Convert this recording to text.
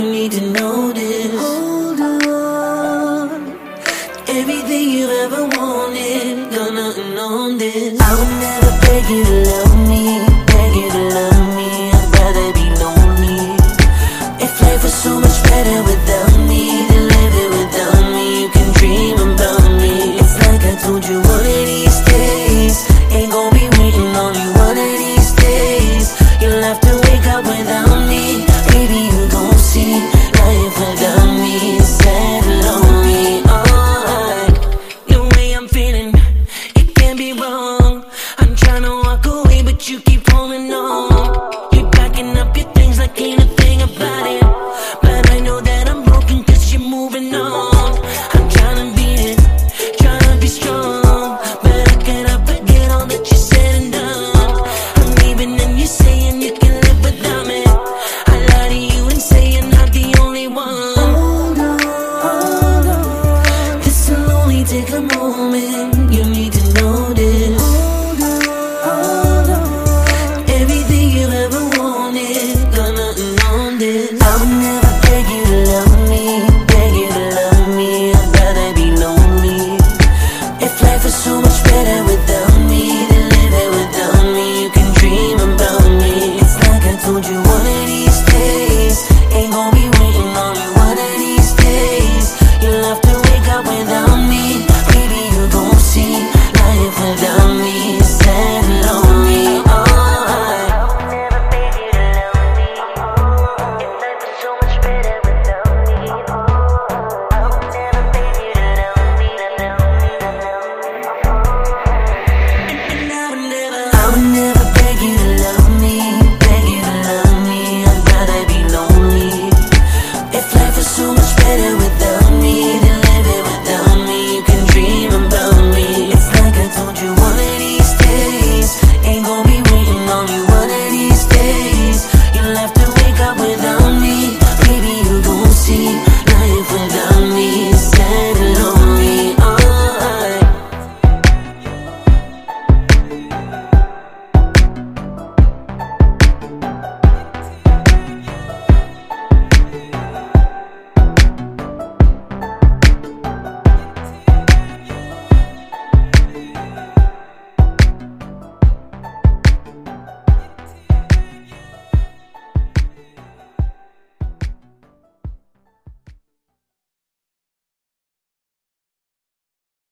you need to know this. Hold on, everything you ever wanted, got nothing on this. I would never beg you to love me, beg you to love me. I'd rather be lonely. If life was so much better